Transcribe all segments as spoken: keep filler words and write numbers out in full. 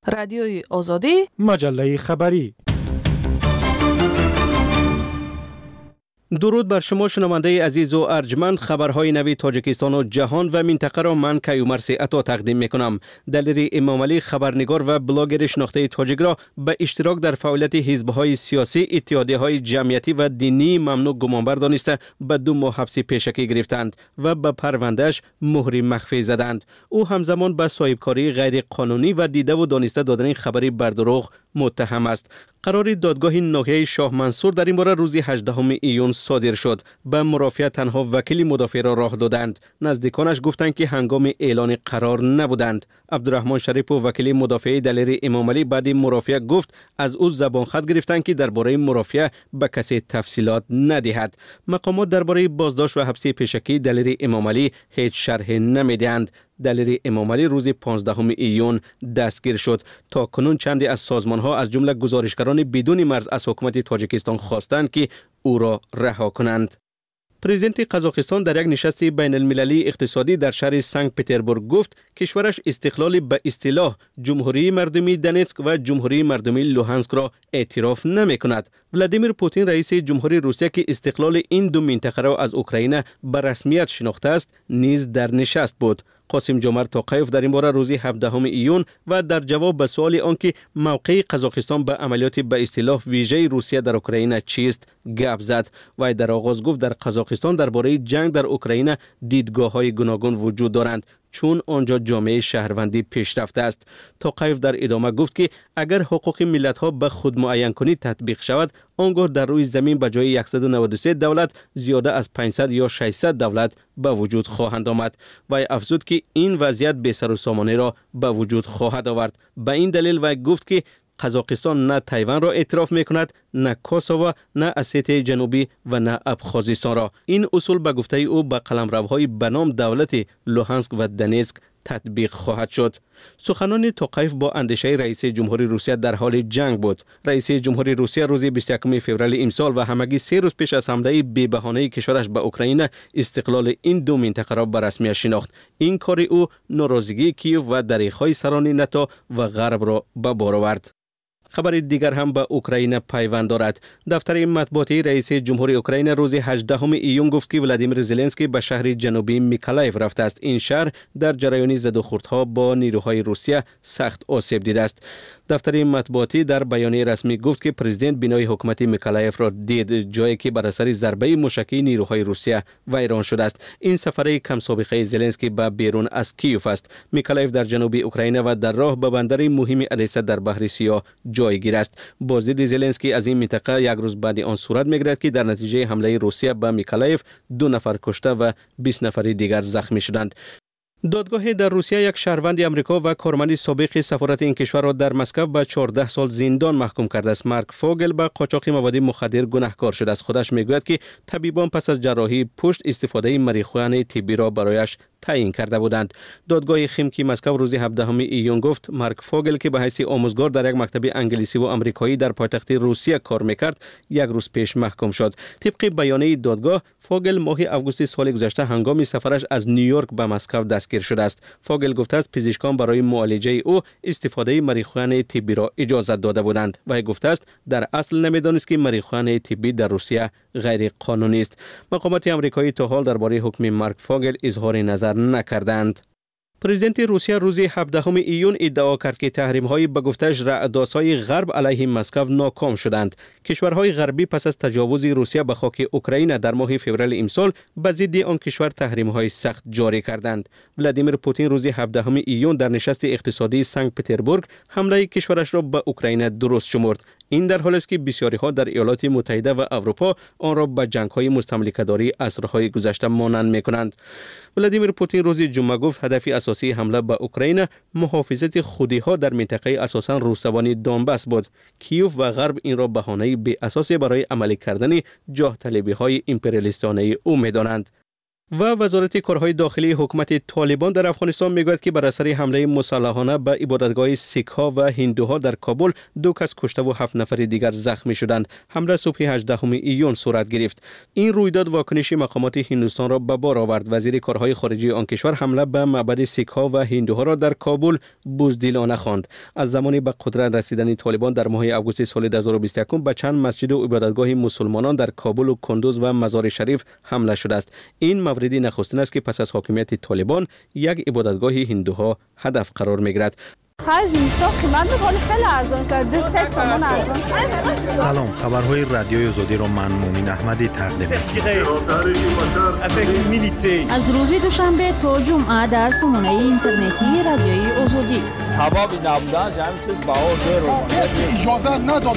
رادیوی آزادی، مجله خبری. درود بر شما شنونده عزیز و ارجمند. خبرهای نوی تاجیکستان و جهان و منطقه را من کیومرث عطا تقدیم میکنم. دلیری امام علی خبرنگار و بلاگر شناخته تاجیک را به اشتراک در فعالیت حزب‌های سیاسی، اتحادیه‌های جمعیتی و دینی ممنوع گمانبر دانسته به دو ماه حبس پیشکی گرفتند و به پروندهش مهر مخفی زدند. او همزمان به صاحبکاری غیر قانونی و دیده و دانسته دادن خبری بر دروغ متهم است. قرار دادگاه ناحیه شاه منصور در این باره روز هجدهم ایون صادر شد. به مرافعه تنها وکیل مدافع را راه دادند. نزدیکانش گفتند که هنگام اعلان قرار نبودند. عبدالرحمن شریف و وکیل مدافع دلیر امام علی بعد مرافعه گفت از او زبان خط گرفتند که درباره مرافعه به کسی تفصیلات ندهد. مقامات درباره بازداشت و حبس پیشکی دلیر امام علی هیچ شرح نمیدهند. دلیر امام علی روز پانزدهم ایون دستگیر شد. تا کنون چندی از سازمان‌ها از جمله گزارشگران بدون مرز از حکومت تاجیکستان خواستند که او را رها کنند. پرزیدنت قزاقستان در یک نشست بین المللی اقتصادی در شهر سنت پترزبورگ گفت کشورش استقلال به اصطلاح جمهوری مردمی دنیتسک و جمهوری مردمی لوهانسک را اعتراف نمی کند. ولادیمیر پوتین رئیس جمهوری روسیه که استقلال این دو منطقه را از اوکراین به رسمیت شناخته است نیز در نشست بود. قاسم جمعت توقیف در این باره روز هفدهم ایون و در جواب به سوال آنکه موقع قزاقستان به عملیات به اصطلاح ویژه روسیه در اوکراین چیست گپ زد. و در آغاز گفت در قزاقستان درباره جنگ در اوکراین دیدگاه‌های گوناگون وجود دارند چون آنجا جامعه شهروندی پیشرفته است. توقیف در ادامه گفت که اگر حقوق ملت‌ها به خود معین کنی تطبیق شود آنگاه در روی زمین به جای صد و نود و سه دولت زیاده از پانصد یا ششصد دولت به وجود خواهند آمد. و افزود که این وضعیت بی سر و سامانه را به وجود خواهد آورد. به این دلیل و گفت که قزاقستان نه تایوان را اعتراف می کند، نه کوسوو، نه اسیته جنوبی و نه ابخازستان را. این اصول به گفته او به قلمروهای به نام دولت لوهانسک و دنیتسک تطبیق خواهد شد. سخنان توقیف با اندیشه رئیس جمهوری روسیه در حال جنگ بود. رئیس جمهوری روسیه روز بیست و یکم فوریه امسال و همگی سه روز پیش از حمله بی بهانه کشورش به اوکراین استقلال این دو منطقه را به رسمیت شناخت. این کار او ناراضگی کیف و دریغ‌های سران ناتو و غرب را به بار آورد. خبر دیگر هم به اوکراین پیوند دارد. دفتر مطبوعاتی رئیس جمهوری اوکراین روز هجدهم ایون گفت که ولادیمیر زلنسکی به شهر جنوبی میکولایف رفته است. این شهر در جریان زد و خوردها با نیروهای روسیه سخت آسیب دیده است. دفتر مطبوعاتی در بیانیه رسمی گفت که پرزیدنت بنای حکومت میکولایف را دید، جایی که بر اثر ضربه موشکی نیروهای روسیه ویران شده است. این سفر کم سابقه زلنسکی به بیرون از کیف است. میکولایف در جنوب اوکراین و در راه به بندر مهم ادیسا در بحر سیاه جایگیر است. بازدید زلنسکی از این منطقه یک روز بعد آن صورت میگیرد که در نتیجه حمله روسیه به میکولایف دو نفر کشته و بیست نفر دیگر زخمی شدند. دادگاه در روسیه یک شهروند آمریکا و کارمند سابق سفارت این کشور را در مسکو به چهارده سال زندان محکوم کرده است. مارک فوگل به قاچاق مواد مخدر گناهکار شده است. خودش میگوید که طبیبان پس از جراحی پشت استفاده ماریخوانه طبی را برایش تعیین کرده بودند. دادگاه خیمکی مسکو روز هفدهم ایون گفت مارک فوگل که به حیث آموزگار در یک مکتب انگلیسی و آمریکایی در پایتخت روسیه کار میکرد یک روز پیش محکوم شد. طبق بیانیه دادگاه فوگل ماه آگوست سال گذشته هنگام سفرش از نیویورک به مسکو دستگیر شده است. فوگل گفته است پزشکان برای معالجه او استفاده ماریخوانه طبی را اجازه داده بودند و گفته است در اصل نمیدانست که ماریخوانه طبی در روسیه غیر قانونی است. مقامات آمریکایی تا حال درباره حکم مارک فوگل اظهار نظر نکردند. پرزیدنت روسیه روز هفدهم ایون ادعا کرد که تحریم‌های به گفته‌اش رعدآسای غرب علیه مسکو ناکام شدند. کشورهای غربی پس از تجاوز روسیه به خاک اوکراین در ماه فوریه امسال به ضد آن کشور تحریم‌های سخت جاری کردند. ولادیمیر پوتین روز هفدهم ایون در نشست اقتصادی سنت پترزبورگ حمله کشورش را به اوکراین درست شمرد. این در حالی است که بسیاری‌ها در ایالات متحده و اروپا آن را به جنگ‌های مستملکه‌داری عصرهای گذشته مانند می‌کنند. ولادیمیر پوتین روز جمعه گفت هدف اساسی حمله به اوکراین محافظت خودی‌ها در منطقه اساساً روسوانی دونباس بود. کیف و غرب این را بهانه بی اساس برای عملی کردن جاه طلبی‌های امپریالیستانه او می‌دانند. و وزارت کارهای داخلی حکومت طالبان در افغانستان میگوید که بر اثر حمله مسلحانه به عبادتگاه سیک‌ها و هندوها در کابل دو کس کشته و هفت نفر دیگر زخمی شدند. حمله صبح هجدهم ایون صورت گرفت. این رویداد واکنش مقامات هندوستان را به بار آورد. وزیر کارهای خارجه آن کشور حمله به معبد سیک‌ها و هندوها را در کابل بزدلانه خواند. از زمانی به قدرت رسیدن طالبان در ماه آگوست سال دو هزار و بیست و یک به چند مسجد و عبادتگاه مسلمانان در کابل و کندوز و مزار شریف حمله شده است. این موردی نخستین است که پس از حاکمیت طالبان یک عبادتگاه هندوها هدف قرار می‌گیرد. سلام، خبرهای رادیوی آزادی را من مومن احمدی تقدیم می‌کنم. از روز دوشنبه تا جمعه در سامانه اینترنتی رادیوی آزادی. سبب نبودن همین چیز باور اجازه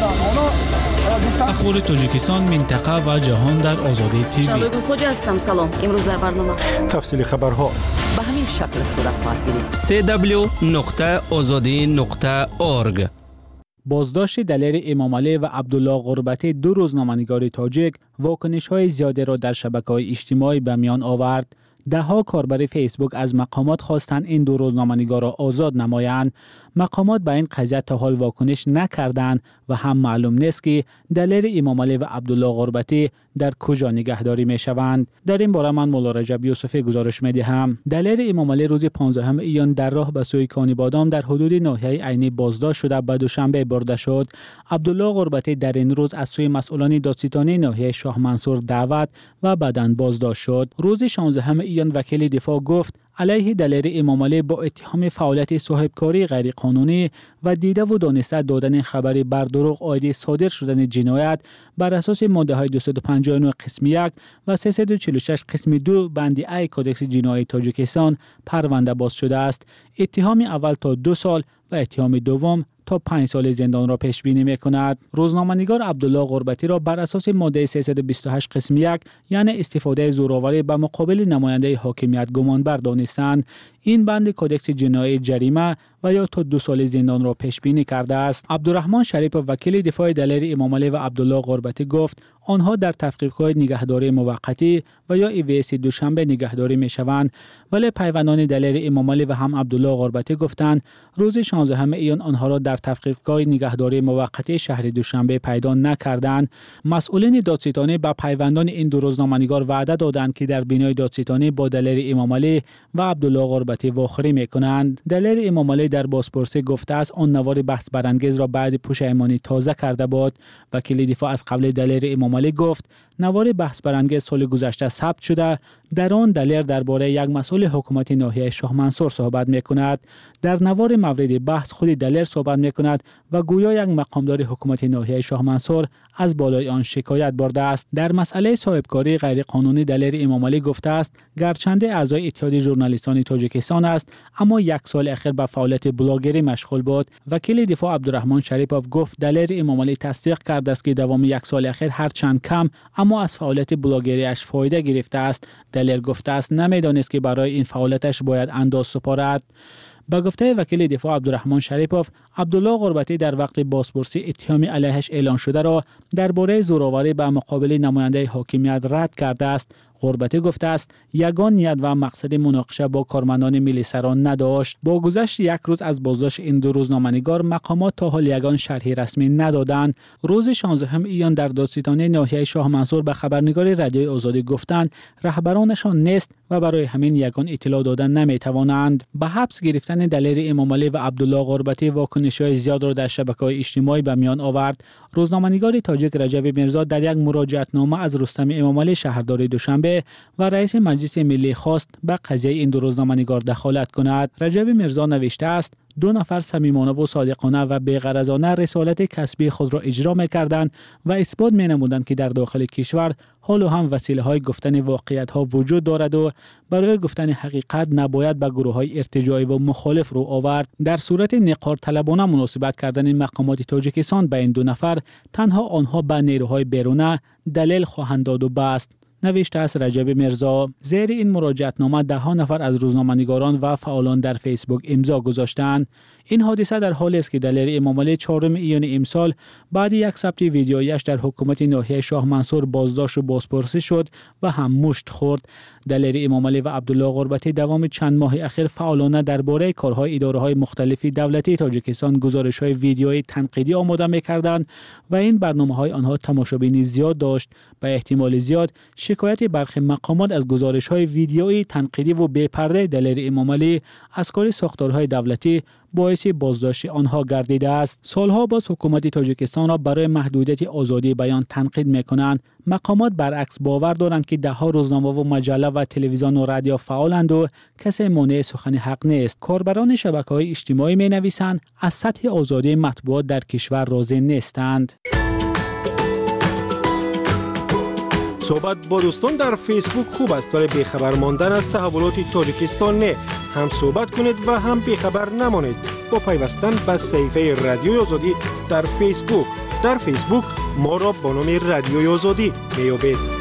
ندادن. اخبار تاجیکستان، منطقه و جهان در آزادی تیوی. شبگون خوجا هستم. سلام. امروز در برنامه تفصیل خبرها به همین شکل صورت خواهد گرفت. سی دبلیو نقطه آزادی نقطه اورگ. بازداشت دلیر امام علی و عبدالله غربتی، دو روزنامه‌نگار تاجیک، واکنش‌های زیاده را در شبکه‌های اجتماعی به میان آورد. ده ها کاربر فیسبوک از مقامات خواستند این دو روزنامه‌نگار را آزاد نمایند. مقامات به این قضیه تا حال واکنش نکردند و هم معلوم نیست که دلیر امام علی و عبدالله غربتی در کجا نگهداری می شوند. در این باره من مولا رجب یوسفی گزارش می دهم. دلیر امام علی روز پانزدهم ایان در راه به سوی کانی بادام در حدود ناحیه عینی بازداشت شده به دوشنبه برده شد. عبدالله غربتی در این روز از سوی مسئولان دادستانی ناحیه شاه منصور دعوت و بعداً بازداشت شد. روز شانزدهم ایان وکیل دفاع گفت علیه دلیر امام علی با اتهام فعالیت صاحبکاری غیرقانونی و دیده و دانسته دادن خبری بر دروغ عاید صادر شدن جنایت بر اساس ماده های دویست و پنجاه و نه قسم یک و سیصد و چهل و شش قسم دو بند ای کودکس جنایی تاجیکستان پرونده باز شده است. اتهام اول تا دو سال و اتهام دوم تا پنج سال زندان را پیش بینی می کند. روزنامه‌نگار عبدالله غربتی را بر اساس ماده سیصد و بیست و هشت قسم یک یعنی استفاده زورآوری به مقابل نماینده حاکمیت گمانبر دانستند. این بند کودکس جنایی جریمه و یا تا دو سال زندان را پیش بینی کرده است. عبدالرحمن شریف وکیل دفاع دلیر امام علی و عبدالله غربتی گفت آنها در تحقیقات نگهداری موقتی و یا ای وی اس دوشنبه نگهداری می شوند، ولی پیوندان دلیر امام علی و هم عبدالله غربتی گفتند روز شانزدهم ایان آنها را در تحقیقات نگهداری موقتی شهر دوشنبه پیدا نکردند. مسئولین دادستانی به پیوندان این دو روزنامه‌نگار وعده دادند که در بینای دادستانی با دلیر امام علی و عبدالله غربتی واخری میکنند. دلیر امام علی در بازپرسی گفته است آن نوار بحث برانگیز را بعد پشیمانی تازه کرده بود. وکیل دفاع از قبل دلیر امام علی گفت نوار بحث برانگیز سال گذشته ثبت شده. در آن دلیر درباره یک مسئول حکومت ناحیه شاه منصور صحبت میکند. در نوار مورد بحث خود دلیر صحبت میکند و گویا یک مقامدار حکومت ناحیه شاه منصور از بالای آن شکایت برده است. در مسئله صاحبکاری غیر قانونی دلیر امام علی گفته است گرچنده اعضای اتحاد ژورنالیستان تاجیکستان است اما یک سال اخیر به فعالیت بلاگری مشغول بود. وکیل دفاع عبدالرحمن شریپوف گفت دلیر امام علی تصدیق کرده است که دوام یک سال اخیر هر چند کم اما از فعالیت بلاگریش فایده گرفته است. دلیر گفته است نمیدانست که برای این فعالیتش باید انداز سپارد. با گفته وکیل دفاع عبدالرحمن شریپوف، عبدالله غربتی در وقت بازپرسی اتهام علیهش اعلان شده را درباره زورآوری به مقابل نماینده حاکمیت رد کرده است. غربتی گفته است یگان نیت و مقصد مناقشه با کارمندان ملی سران نداشت. با گذشت یک روز از بازداشت این دو روزنامه‌نگار مقامات تا حال یگان شرحی رسمی ندادند. روز شانزدهم ایان در دادستانی ناحیه شاه منصور به خبرنگار رادیوی آزادی گفتند رهبرانشان نیست و برای همین یگان اطلاع دادن نمیتوانند. به حبس گرفتن دلیر امام علی و عبدالله غربتی واکنش‌های زیاد را در شبکه‌های اجتماعی به میان آورد. روزنامه‌نگار تاجیک رجب میرزا در یک مراجعتنامه از رستم امام علی شهردار دوشنبه و رئیس مجلس ملی خواست به قضیه این دو روزنامه‌نگار دخالت کند. رجب میرزا نوشته است دو نفر صمیمانه و صادقانه و بی‌غرضانه رسالت کسبی خود را اجرا می‌کردند و اثبات می‌نمودند که در داخل کشور حال و هم وسیله‌های گفتن واقعیت‌ها وجود دارد و برای گفتن حقیقت نباید به گروه‌های ارتجاعی و مخالف رو آورد. در صورت نقار طلبانه مناسبت کردن مقامات تاجیکستان به این دو نفر تنها آنها به نیروهای بیرونه دلیل خواهند داد و بس، نوشته است رجب میرزا. زیر این مراجعتنامه ده ها نفر از روزنامه‌نگاران و فعالان در فیسبوک امضا گذاشتند. این حادثه در حالی است که دلیر امام علی چهارم ایان امسال بعد یک ثبت ویدیویش در حکومت ناحیه شاه منصور بازداشت و بازپرسی شد و هم مشت خورد. دلیری امامعلی و عبدالله غربتی دوام چند ماه اخیر فعالانه درباره کارهای اداره‌های مختلفی دولتی تاجیکستان گزارش‌های ویدیویی تنقیدی آماده می‌کردند و این برنامه‌های آنها تماشابینی زیاد داشت. به احتمال زیاد شکایت برخی مقامات از گزارش‌های ویدیویی تنقیدی و بی‌پرده دلیری امامعلی از کار ساختارهای دولتی باعث بازداشت آنها گردیده است. سالها باز حکومت تاجیکستان را برای محدودیت آزادی بیان تنقید می‌کنند. مقامات برعکس باور دارند که ده‌ها روزنامه و مجله و تلویزیون و رادیو فعالند و کسی مانع سخن حق نیست. کاربران شبکه‌های اجتماعی می‌نویسند از سطح آزادی مطبوعات در کشور راضی نیستند. صحبت با دوستان در فیسبوک خوب است ولی بیخبر ماندن از تحولات تاجیکستان نه. هم صحبت کنید و هم بیخبر نمانید با پیوستن به صفحه رادیوی آزادی در فیسبوک. در فیسبوک ما را با نام رادیوی آزادی میابید.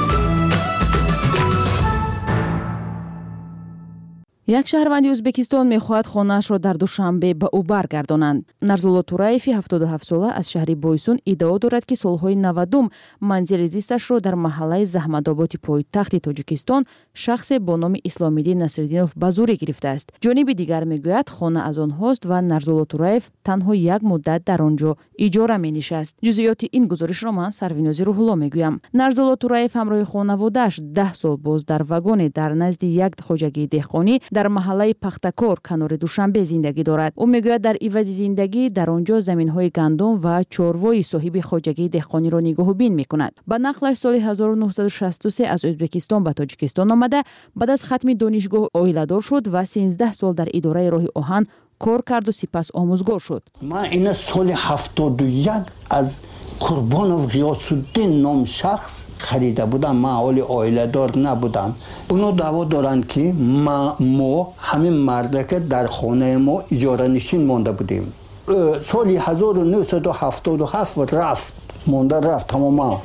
یک شهروند ازبکستان میخواهد خانه‌اش را در دوشنبه به او برگردانند. نرزولو توراєв هفتاد و هفت ساله از شهر بویسون ادعا دارد که سالهای نود منزل زیستش را در محله زحمت‌آباد پایتخت تاجیکستان شخص با نام اسلام‌الدین نصرالدینов به زور گرفته است. جانب دیگر میگوید خانه از آنهاست و نرزولو توراєв تنها یک مدت در آنجا اجاره می‌نشست. جزئیات این گزارش را من سروینازی روح‌الله میگویم. نرزولو توراєв همراه خانواده‌اش ده سال باز در واگن در نزد یک خواجگی دهقانی در محله پختکار کنار دوشنبه زندگی دارد. او میگوید در عوض زندگی در آنجا زمین‌های گندم و چاروای صاحب خواجگی دهقانی را نگاهبین می‌کند. با نقلش سال هزار و نهصد و شصت و سه از ازبکستان به تاجیکستان آمده، بعد از ختم دانشگاه عائله‌دار شد و سیزده سال در اداره راه آهن کار کرد و سپس آموزگار شد. من این سال هفتاد و یک از قربانوف غیاث‌الدین نام شخص خریده بودم. من اول عائله دار نبودم. اونو دعوا دارن که ما, ما همین مردکه در خانه ما اجاره نشین مانده بودیم. سال هزار و نهصد و هفتاد و هفت رفت مانده رفت تماما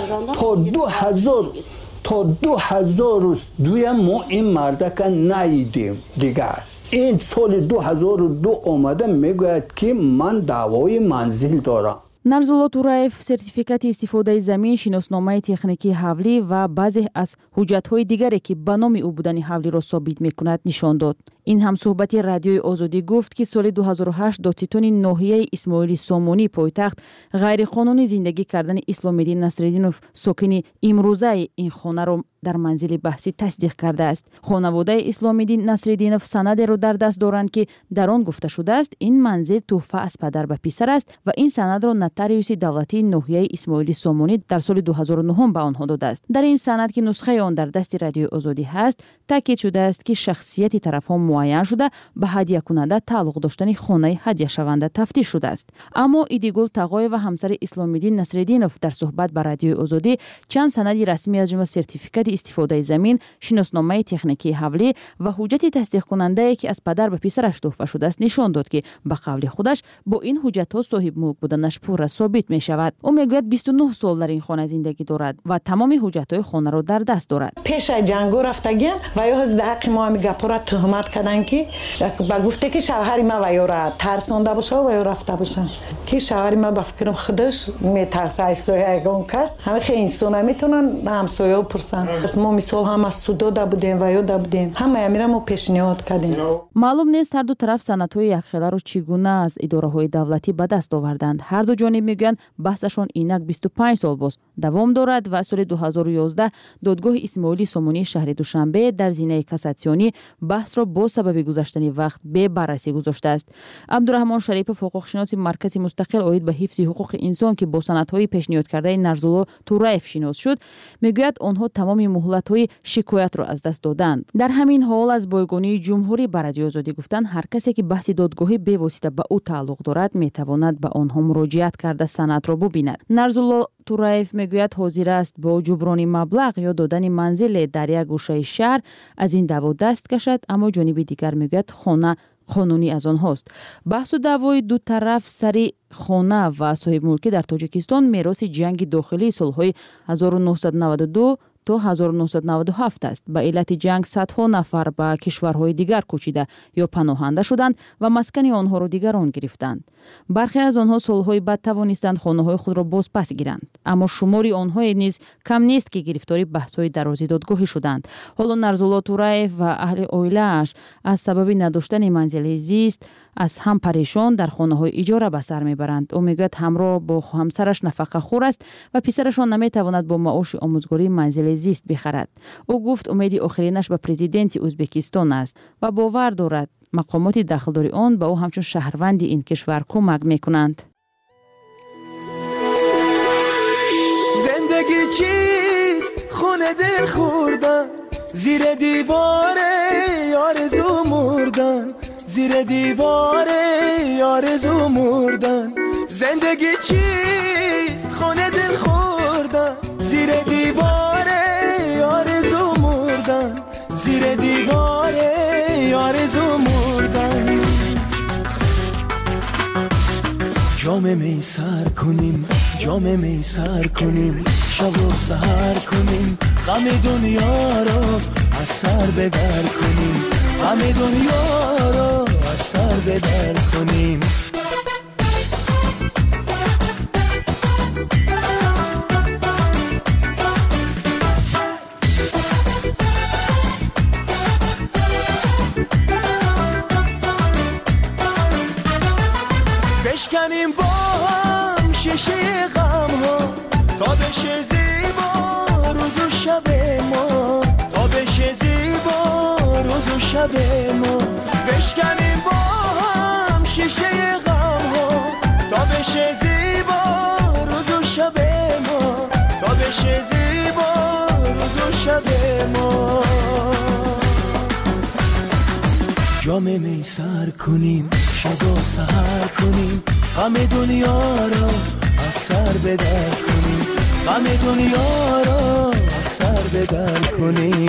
تا دو هزار تا دو هزار و دو ما این مردکه ندیدیم دیگر. این سال دو هزار و دو آمده میگوید که من دعوای منزل دارم. نرزولو توراєв سرتیفیکات استفاده زمین، شناسنامه تکنیکی حولی و بعضی از حجت‌های دیگری که به نام او بودن حولی را ثابت می‌کند نشان داد. این هم صحبت رادیوی آزادی گفت که سال دو هزار و هشت دادستان ناحیه اسماعیل سامانی پایتخت غیر قانونی زندگی کردن اسلام‌الدین نصرالدینov ساکن امروزه این خانه را در منزل بحثی تصدیق کرده است. خانواده اسلام‌الدین نصرالدینov سند را در دست دارند که در آن گفته شده است این منزل تحفه از پدر به پسر است و این سند را نوتاریوس دولتی ناحیه اسماعیل سامانی در سال دو هزار و نه به آنها داده است. در این سند که نسخه آن در دست رادیوی آزادی هست، تاکید شده است که شخصیت طرفان معین شده به هدیه کننده تعلق داشتن خانه هدیه شونده تفتیش شده است. اما ایدیگل تقای و همسر اسلام‌الدین نصرالدینov در صحبت با رادیوی آزادی چند سند رسمی از جمله سرتیفیکات استفاده زمین، شناسنامه تکنیکی حولی و حجت تصدیق کننده که از پدر به پسرش تحفه شده است نشان داد که به قول خودش با این حجت ها صاحب ملک بودنش پور ثابت می شود. او میگوید بیست و نه سال در این خانه زندگی دارد و تمام حجت های خانه را در دست دارد. پیش جنگو رفتگن و یا از حق ما می گپورا تهمت کردن که با گفته که شوهر ما و یا را ترسونده باشه و یا رفته باشه که شوهر ما با فکرم خودش می ترسه ایستای اون کس همه خیلی انسان میتونن همسایه پرسن. ما مثال هم از سودا بودیم و یا بودیم همه میرم ما پیشنهاد کردیم. معلوم نیست هر دو طرف سندهای یکخیله را چگونه از اداره‌های دولتی به دست آوردند. هر دو جانب میگن بحثشون اینک بیست و پنج سال باز دوام دارد و سال دو هزار و یازده دادگاه اسماعیل سامانی شهر دوشنبه در زینه کاساسیونی بحث را با سبب گذشتن وقت به بررسی گذاشته است. عبدالرحمن شریف حقوقشناس مرکز مستقل عاید به حفظ حقوق انسان که با سندهای پیشنهاد کرده نرزولو توراєv شناس شد میگوید آنها تمام مهلت‌های شکایت را از دست دادند. در همین حال از بایگانی جمهوری بر رادیوی آزادی گفتند هر کسی که بحث دادگاهی به واسطه به او تعلق دارد میتواند به آنها مراجعت کرده سند را ببیند. نرزولو توراєv میگوید حاضر است با جبران مبلغ یا دادن منزل در یک گوشه شهر از این دعوا دست کشد، اما جانب دیگر میگوید خانه قانونی از آنهاست. بحث و دعوای دو طرف سر خانه و صاحب ملکی در تاجیکستان میراث جنگ داخلی سالهای هزار و نهصد و نود و دو تو هزار و نهصد و نود و هفت است. به علت جنگ صدها نفر به کشورهای دیگر کوچیده یا پناهنده شدند و مسکن آنها را دیگران گرفتند. برخی از آنها سالهای بعد توانستند خانه‌های خود را باز پس گیرند، اما شماری آنها نیز کم نیست که گرفتاری بحث‌های درازی دادگاهی شدند. حالا نرزولا توراєв و اهل اویله‌اش از سبب نداشتن منزل زیست از هم پریشان در خانه‌های اجاره به سر میبرند. او میگوید همراه با همسرش نفقه خور است و پسرشان نمیتواند با معاش آموزگاری منزل زیست بخرد. او گفت امید آخرینش به پرزیدنت ازبکستان است و باور دارد مقامات داخلداری آن به او همچون شهروند این کشور کمک میکنند. زندگی چیست؟ خونه دل خوردن، زیر دیوار آرزو مردن، زیر دیوار آرزو مردن. زندگی چیست؟ خونه دل خوردن، زیر دیوار آرزو مردن، زیر دیوار آرزو مردن. جام می سر کنیم، جام می سر کنیم، شب و سحر کنیم، غم دنیا رو از سر بدر کنیم، غم دنیا رو از سر بدر کنیم. بشکنیم با هم شیشه غم ها تا بشه زیبا روز و شب ما، تا بشه زیبا روز و شب ما. بشکنیم با هم شیشه غم ها تا بشه زیبا روز و شب ما، تا بشه زیبا روز و شب ما. جام می سر کنیم، شب و سحر کنیم، غم دنیا رو از سر بدر کنیم، غم دنیا رو از سر بدر کنیم.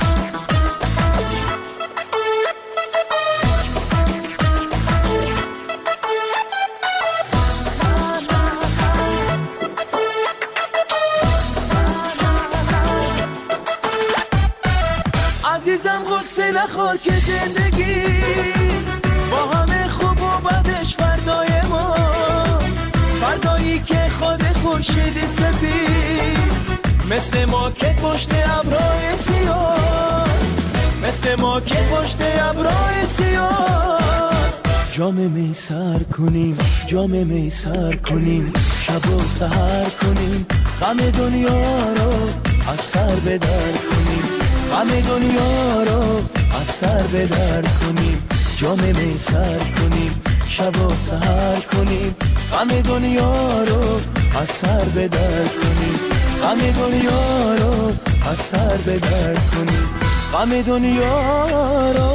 عزیزم غصه نخور که زندگی با همه خوب و بدش فردای ما، فردایی که خود خورشید سپید مثل ما که پشت ابرهای سیاست، مثل ما که پشت ابرهای سیاست. جام می سر کنیم، جام می سر کنیم، شب و سحر کنیم، غم دنیا رو از سر بدر کنیم، غم دنیا رو از سر بدر کنیم. جام می سر کنیم، شب و سحر کنیم، غم دنیا رو از سر بدر کنیم، غم دنیا رو از سر بدر کنیم، غم دنیا رو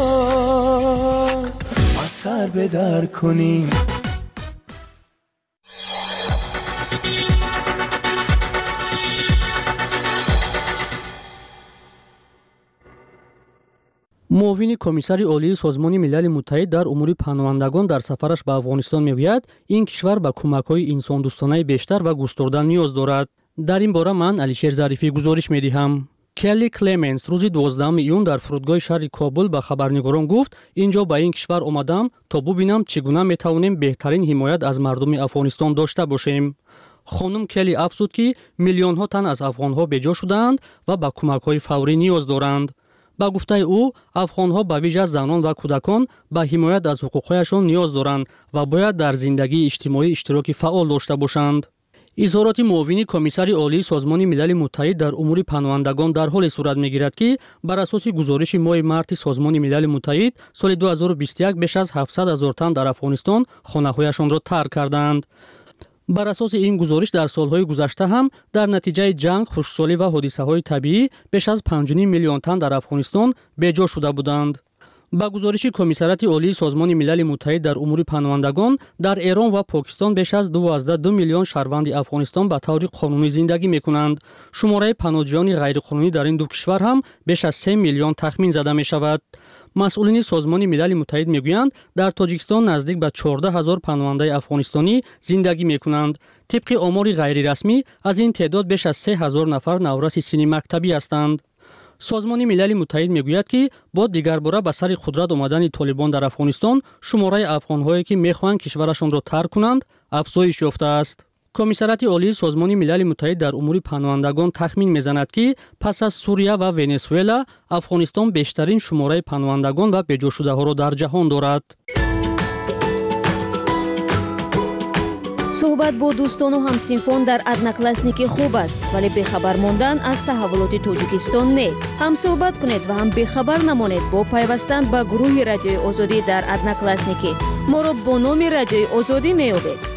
از سر بدر کنیم. معاون کمیسر عالی سازمان ملل متحد در امور پناهندگان در سفرش به افغانستان میگوید این کشور به کمک‌های انسان‌دوستانه بیشتر و گسترده نیاز دارد. در این باره من علیشیر ظریفی گزارش می‌دهم. کلی کلمنس روز دوازدهم ایون در فرودگاه شهر کابل به خبرنگاران گفت اینجا به این کشور آمدم تا ببینم چگونه میتوانیم بهترین حمایت از مردم افغانستان داشته باشیم. خانم کلی افزود که میلیون ها تن از افغان‌ها بجا شدند و به کمک‌های فوری نیاز دارند. با گفته او افغان‌ها به ویژه زنان و کودکان به حمایت از حقوق‌هایشان نیاز دارند و باید در زندگی اجتماعی اشتراک فعال داشته باشند. اظهارات معاون کمیسر عالی سازمان ملل متحد در امور پناهندگان در حال صورت می‌گیرد که بر اساس گزارش ماه مارس سازمان ملل متحد سال دو هزار و بیست و یک بیش از هفتصد هزار تن در افغانستان خانه‌هایشان را ترک کردند. بر اساس این گزارش در سالهای گذشته هم در نتیجه جنگ، خشکسالی و حادثه‌های طبیعی بیش از پنج و نیم میلیون تن در افغانستان بجا شده بودند. با گزارش کمیسریات عالی سازمان ملل متحد در امور پناهندگان در ایران و پاکستان بیش از دوازده و دو میلیون شهروند افغانستان به طور قانونی زندگی می‌کنند. شماره پناهجویان غیرقانونی در این دو کشور هم بیش از سه میلیون تخمین زده می‌شود. مسئولین سازمان ملل متحد میگویند در تاجیکستان نزدیک به چهارده هزار پناهنده افغانستانی زندگی میکنند. طبق آمار غیر رسمی از این تعداد بیش از سه هزار نفر نورس سن مکتبی هستند. سازمان ملل متحد میگوید که با دیگر باره به سر قدرت آمدن طالبان در افغانستان شماره افغان‌هایی که میخواهند کشورشان را ترک کنند افزایش یافته است. کمیسریات عالی سازمان ملل متحد در امور پناهندگان تخمین میزند که پس از سوریه و ونزوئلا افغانستان بیشترین شماره پناهندگان و بجا شده ها را در جهان دارد. صحبت با دوستان و همسینفان در ادناکلاسنیک خوب است، ولی بخبر ماندن از تحولات تاجیکستان نه. هم صحبت کنید و هم بخبر نمانید با پیوستن به گروه رادیوی آزادی در ادناکلاسنیک. ما را با نام رادیوی آزادی میابید.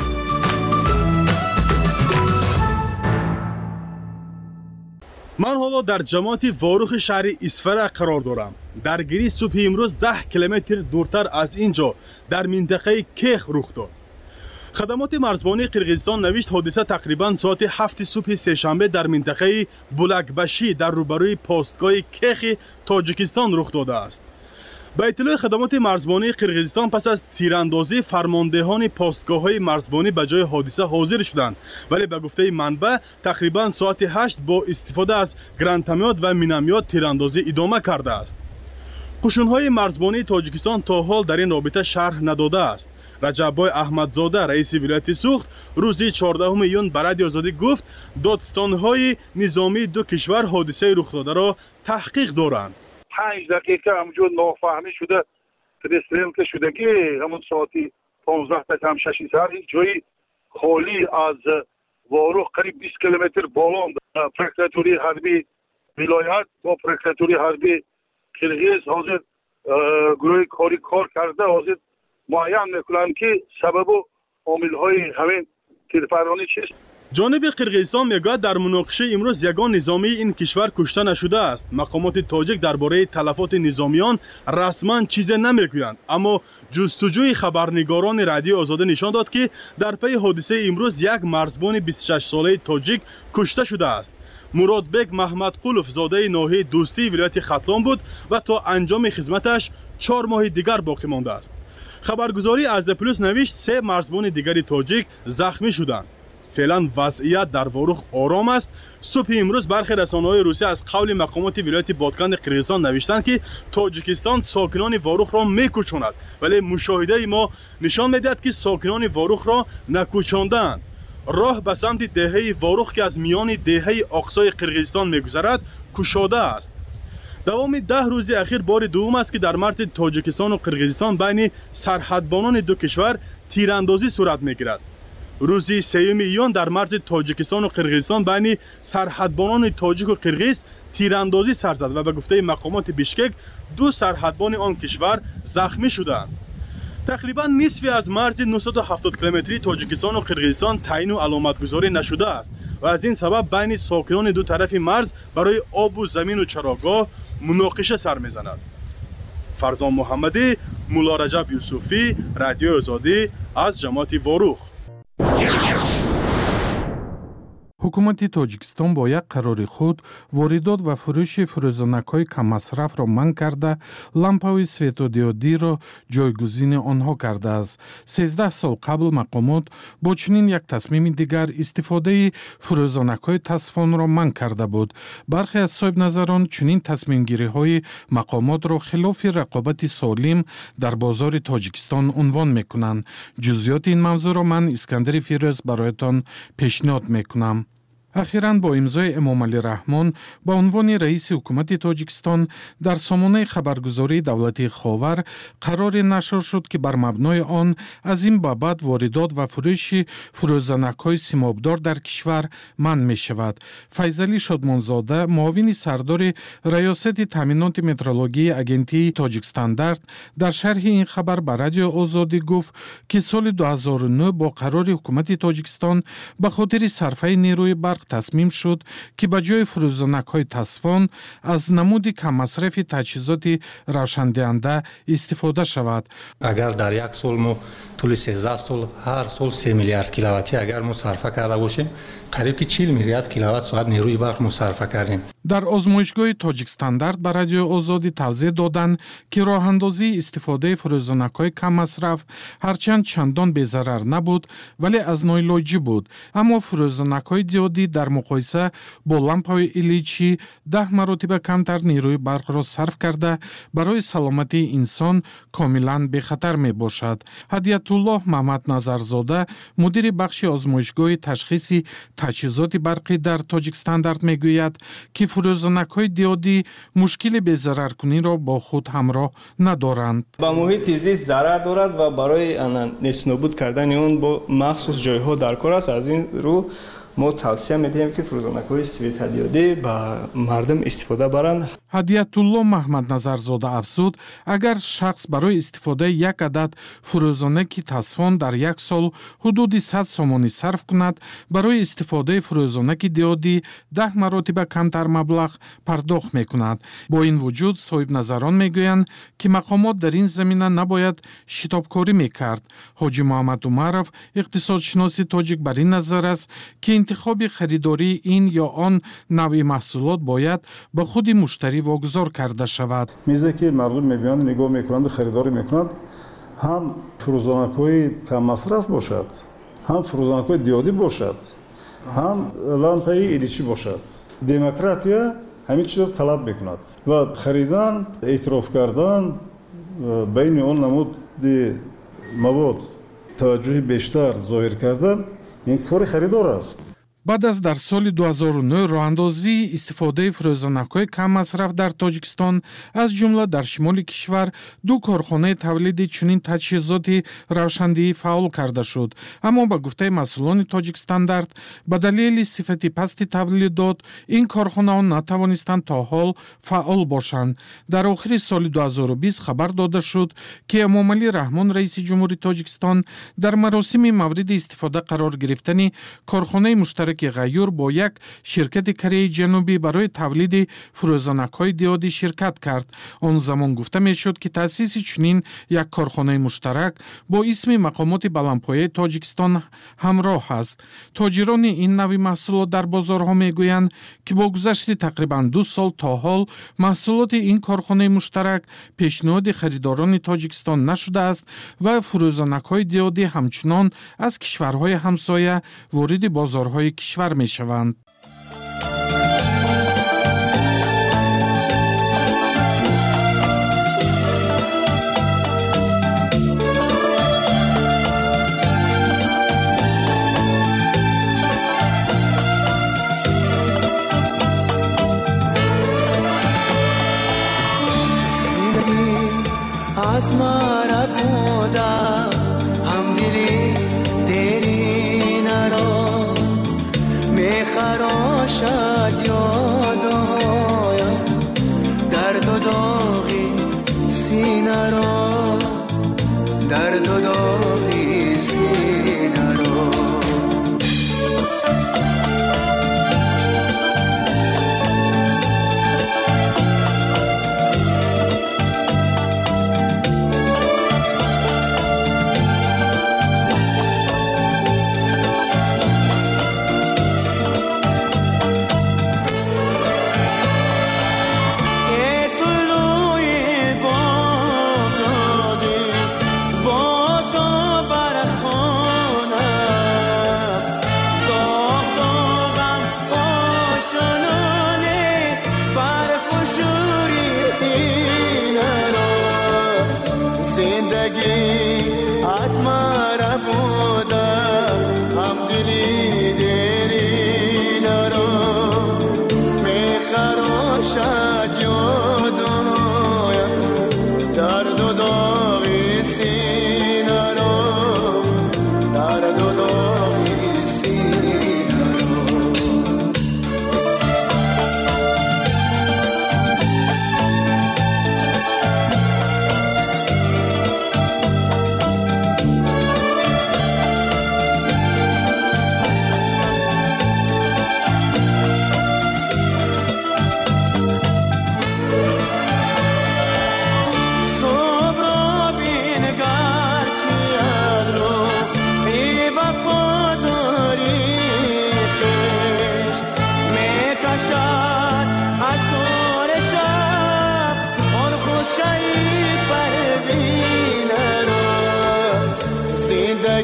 من حالا در جماعت واروخ شهر اسفر قرار دارم. درگیری صبح امروز ده کیلومتر دورتر از اینجا در منطقه کیخ رخ داد. خدمات مرزبانی قرقیزستان نوشت حادثه تقریبا ساعت هفت صبح سه‌شنبه در منطقه بولکبشی در روبروی پستگاه کیخ تاجیکستان رخ داده است. به اطلاع خدمات مرزبانی قرقیزستان پس از تیراندازی فرماندهان پستگاه‌های مرزبانی به جای حادثه حاضر شدند، ولی به گفته منبع تقریبا ساعت هشت با استفاده از گرانتمیات و مینامیات تیراندازی ادامه کرده است. قشون‌های مرزبانی تاجیکستان تا حال در این رابطه شرح نداده است. رجب‌بای احمدزاده رئیس ولایت سوخت روز چهاردهم ایون به رادیو آزادی گفت دادستان‌های نظامی دو کشور حادثه رخ داده را تحقیق دارند. پنج دقیقه همجور نافهمی شده ترسرین که شده که همون ساعتی پانزده تا کم ششی سر این جایی خالی از واروخ قریب بیست کیلومتر بالا پرکتاتوری حربی ولایت و پرکتاتوری حربی قرقیز حاضر گروه کاری کار کرده حاضر معین میکنند که سبب و عامل‌های همین تیرپرانی چیست. جانب قرقیزستان میگوید در مناقشه امروز یگان نظامی این کشور کشته نشده است. مقامات تاجیک درباره تلفات نظامیان رسما چیزی نمیگویند، اما جستجوی خبرنگاران رادیو آزادی نشان داد که در پی حادثه امروز یک مرزبان بیست و شش ساله تاجیک کشته شده است. مراد بیگ محمد قلوف زاده ناحیه دوستی ولایت ختلان بود و تا انجام خدمتش چهار ماه دیگر باقی مانده است. خبرگزاری از پلوس نوشت سه مرزبان دیگری تاجیک زخمی شدند. فعلا وضعیت در واروخ آرام است. صبح امروز برخی رسانه‌های روسیه از قول مقامات ولایت بادکند قرقیزستان نوشتند که تاجیکستان ساکنان واروخ را میکوشاند، ولی مشاهده ما نشان میدهد که ساکنان واروخ را نکوشاندند. راه به سمت دهه واروخ که از میان دهه اقصای قرقیزستان میگذرد کشاده است. دوام ده روز اخیر بار دوم است که در مرز تاجیکستان و قرقیزستان بین سرحدبانان دو کشور تیراندازی صورت میگیرد. روز سوم ایون در مرز تاجیکستان و قرقیزستان بین سرحدبانان تاجیک و قرقیز تیراندازی سر زد و به گفته مقامات بیشکک دو سرحدبان آن کشور زخمی شدند. تقریبا نصف از مرز نهصد و هفتاد کیلومتری تاجیکستان و قرقیزستان تعیین و علامتگذاری نشده است و از این سبب بین ساکنان دو طرف مرز برای آب و زمین و چراگاه مناقشه سر میزند. فرزان محمدی، مولا رجب یوسفی، رادیو آزادی از جماعت واروخ. حکومت تاجیکستان با یک قرار خود واردات و فروش فروزانک‌های کم مصرف را منع کرده، لامپ‌های سوتودیودی را جایگزین آنها کرده است. سیزده سال قبل مقامات با چنین یک تصمیم دیگر استفاده فروزانک‌های تصفان را منع کرده بود. برخی از صاحب نظران چنین تصمیم گیری‌های مقامات را خلاف رقابت سالم در بازار تاجیکستان عنوان می‌کنند. جزئیات این موضوع را من اسکندر فیروز برایتان پیشنهاد می‌کنم. اخیراً با امضای امام علی رحمان با عنوان رئیس حکومت تاجیکستان در سامانه خبرگزاری دولتی خاور قرار نشر شد که بر مبنای آن از این بابت واردات و فروش فروزانک‌های سیمابدار در کشور منع می شود. فیضعلی شادمانزاده معاون سردار ریاست تامینات مترولوژی اگنتی تاجیکستاندارت در شرح این خبر به رادیو آزادی گفت که سال دو هزار و نه با قرار حکومت تاجیکستان به خاطر صرفه نیروی برق تصمیم شد که به جای فروزانک‌های تصفان از نمود کم مصرف تجهیزات روشندهنده استفاده شود. اگر در یک سال ما طول سیزده سال هر سال سه میلیارد کیلوواتی اگر ما صرفه کرده باشیم، قریب که چهل میلیارد کیلووات ساعت نیروی برق ما صرفه کردیم. дар озмоишгоҳи Тоҷик Стандарт ба Радиои Озодӣ тавзеҳ доданд, ки роҳандозии истифодаи фурӯзанакҳои каммасраф ҳарчанд чандон безарар набуд, вале аз ноилоҷӣ буд. Аммо фурӯзанакҳои диодӣ дар муқоиса бо лампаҳои иличӣ даҳ маротиба камтар нерӯи барқро сарф карда барои саломатии инсон комилан бехатар мебошад. Ҳадиятуллоҳ Маҳмадназарзода, мудири бахши озмоишгоҳи ташхиси таҷҳизоти барқӣ дар Тоҷик Стандарт мегӯяд, ки фурӯзанакҳои диодӣ мушкили безараркуниро бо худ ҳамроҳ надоранд. ба муҳити зист зарар дорад ва барои нестнобуд кардани он бо махсус ҷойҳо дар кор аст. Аз ин рӯ мо тавсия медиҳем, ки фурӯзанакҳои светодиодӣ ба мардум истифода баранд. ҳадиятуллоҳ Маҳмадназарзода афзуд, агар шахс барои истифодаи як адад фурӯзонаки тасфон дар як сол ҳудуди сад сомонӣ сарф кунад, барои истифодаи фурӯзонаки диодӣ даҳ маротиба камтар маблағ пардохт мекунад. Бо ин вуҷуд соҳибназарон мегӯянд, ки мақомот дар ин замина набояд шитобкорӣ мекард. Ҳоҷӣ Муҳаммад Умаров, иқтисодшиноси тоҷик, бар ин назар аст, ки интихоби харидории ин ё он навъи маҳсулот бояд ба худи муштарӣ вогузор карда шавад. мизе ки мардум мебинанд, нигоҳ мекунанд, харидорӣ мекунанд, ҳам фурӯзанакҳои каммасраф бошад, ҳам фурӯзанакҳои диодӣ бошад, ҳам лампаи иличӣ бошад. Демократия ҳамин чизро талаб мекунад ва харидан, эътироф кардан, байни он намуди мавод таваҷҷӯҳи бештар зоҳир кардан, ин кори харидор аст. баъд аз дар соли ду ҳазору нӯ роҳандозии истифодаи фурӯзанакҳои каммасраф дар Тоҷикистон, аз ҷумла дар шимоли кишвар ду корхонаи тавлиди чунин таҷҳизоти равшандии фаъол карда шуд. Аммо ба гуфтаи масъулони Тоҷик Стандарт, ба далели сифати пасти тавлидот, ин корхонаҳо натавонистанд то ҳол фаъол бошанд. Дар охири соли ду ҳазору бист хабар дода шуд, ки Эмомалӣ Раҳмон, раиси ҷумҳурии Тоҷикистон, дар маросими мавриди истифода қарор гирифтани корхонаи муштарак ғайюр бо як ширкати Кореяи Ҷанубӣ барои тавлиди фурӯзанакҳои диодӣ ширкат кард. Он замон гуфта мешуд, ки таъсиси чунин як корхонаи муштарак бо исми мақомоти баландпояи Тоҷикистон ҳамроҳ аст. Тоҷирони ин навъи маҳсулот дар бозорҳо мегӯянд, ки бо гузашти тақрибан ду сол то ҳол маҳсулоти ин корхонаи муштарак пешниҳоди харидорони Тоҷикистон нашудааст ва фурӯзанакҳои диодӣ ҳамчунон аз кишварҳои ҳамсоя вориди бозорҳои кишвар мешаванд. आसमान बूंदा हम दिली तेरी नरो मैं खरो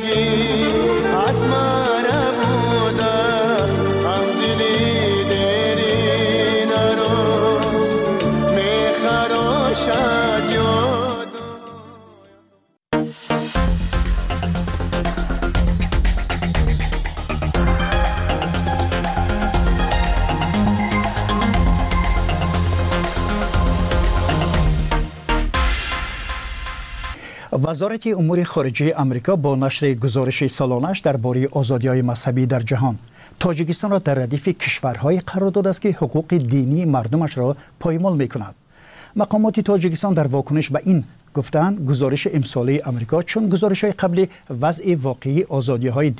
زندگی از من بوده هم دلی دیری نرو میخراشد یاد وزارت امور خارجه آمریکا با نشر گزارش سالانش درباره آزادی‌های مذهبی در جهان تاجیکستان را در ردیف کشورهای قرار داده است که حقوق دینی مردمش را پایمال می‌کند. مقامات تاجیکستان در واکنش به این گفتند گزارش امساله آمریکا چون گزارش‌های قبلی وضع واقعی آزادی‌های